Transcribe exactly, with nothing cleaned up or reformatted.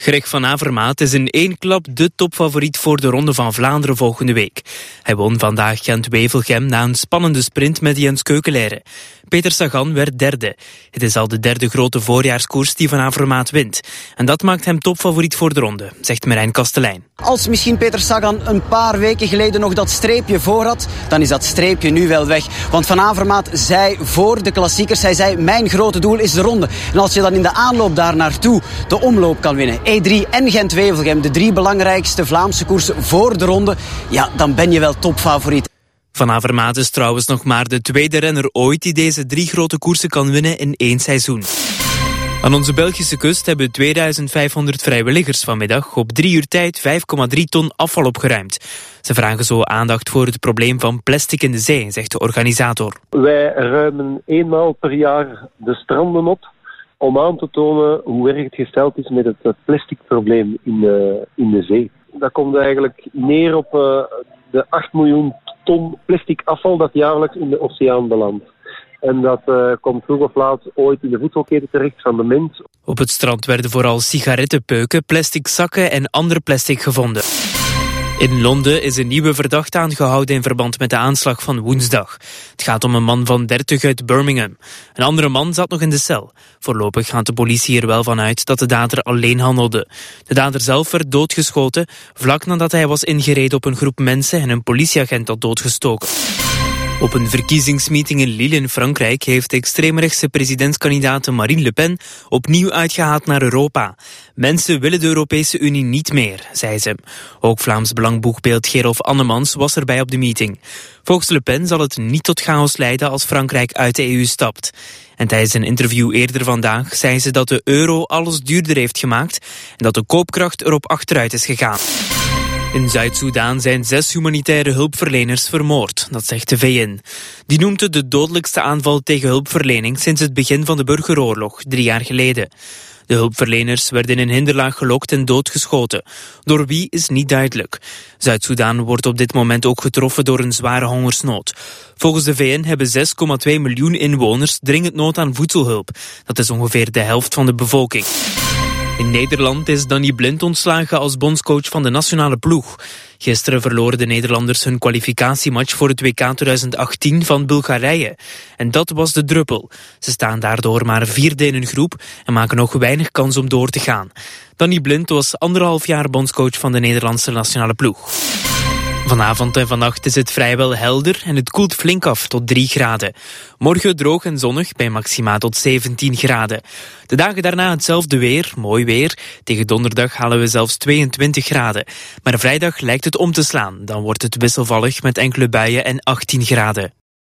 Greg van Avermaet is in één klap de topfavoriet voor de Ronde van Vlaanderen volgende week. Hij won vandaag Gent-Wevelgem na een spannende sprint met Jens Keukeleire. Peter Sagan werd derde. Het is al de derde grote voorjaarskoers die Van Avermaet wint. En dat maakt hem topfavoriet voor de Ronde, zegt Marijn Kastelein. Als misschien Peter Sagan een paar weken geleden nog dat streepje voor had, dan is dat streepje nu wel weg. Want Van Avermaet zei voor de klassiekers, hij zei mijn grote doel is de Ronde. En als je dan in de aanloop daar naartoe de omloop kan winnen, E drie en Gent-Wevelgem, de drie belangrijkste Vlaamse koersen voor de Ronde, ja, dan ben je wel topfavoriet. Van Avermaet is trouwens nog maar de tweede renner ooit die deze drie grote koersen kan winnen in één seizoen. Aan onze Belgische kust hebben tweeduizend vijfhonderd vrijwilligers vanmiddag op drie uur tijd vijf komma drie ton afval opgeruimd. Ze vragen zo aandacht voor het probleem van plastic in de zee, zegt de organisator. Wij ruimen eenmaal per jaar de stranden op om aan te tonen hoe erg het gesteld is met het plasticprobleem in de, in de zee. Dat komt eigenlijk neer op uh, de acht miljoen ton plastic afval dat jaarlijks in de oceaan belandt. En dat uh, komt vroeg of laat ooit in de voedselketen terecht van de mens. Op het strand werden vooral sigarettenpeuken, plastic zakken en ander plastic gevonden. In Londen is een nieuwe verdachte aangehouden in verband met de aanslag van woensdag. Het gaat om een man van dertig uit Birmingham. Een andere man zat nog in de cel. Voorlopig gaat de politie er wel van uit dat de dader alleen handelde. De dader zelf werd doodgeschoten vlak nadat hij was ingereden op een groep mensen en een politieagent had doodgestoken. Op een verkiezingsmeeting in Lille in Frankrijk heeft de extreemrechtse presidentskandidaat Marine Le Pen opnieuw uitgehaald naar Europa. Mensen willen de Europese Unie niet meer, zei ze. Ook Vlaams Belangboegbeeld Gerolf Annemans was erbij op de meeting. Volgens Le Pen zal het niet tot chaos leiden als Frankrijk uit de E U stapt. En tijdens een interview eerder vandaag zei ze dat de euro alles duurder heeft gemaakt en dat de koopkracht erop achteruit is gegaan. In Zuid-Soedan zijn zes humanitaire hulpverleners vermoord, dat zegt de V N. Die noemt het de dodelijkste aanval tegen hulpverlening sinds het begin van de burgeroorlog, drie jaar geleden. De hulpverleners werden in een hinderlaag gelokt en doodgeschoten. Door wie is niet duidelijk. Zuid-Soedan wordt op dit moment ook getroffen door een zware hongersnood. Volgens de V N hebben zes komma twee miljoen inwoners dringend nood aan voedselhulp. Dat is ongeveer de helft van de bevolking. In Nederland is Danny Blind ontslagen als bondscoach van de nationale ploeg. Gisteren verloren de Nederlanders hun kwalificatiematch voor het W K twintig achttien van Bulgarije. En dat was de druppel. Ze staan daardoor maar vierde in hun groep en maken nog weinig kans om door te gaan. Danny Blind was anderhalf jaar bondscoach van de Nederlandse nationale ploeg. Vanavond en vannacht is het vrijwel helder en het koelt flink af tot drie graden. Morgen droog en zonnig bij maxima tot zeventien graden. De dagen daarna hetzelfde weer, mooi weer. Tegen donderdag halen we zelfs tweeëntwintig graden. Maar vrijdag lijkt het om te slaan. Dan wordt het wisselvallig met enkele buien en achttien graden.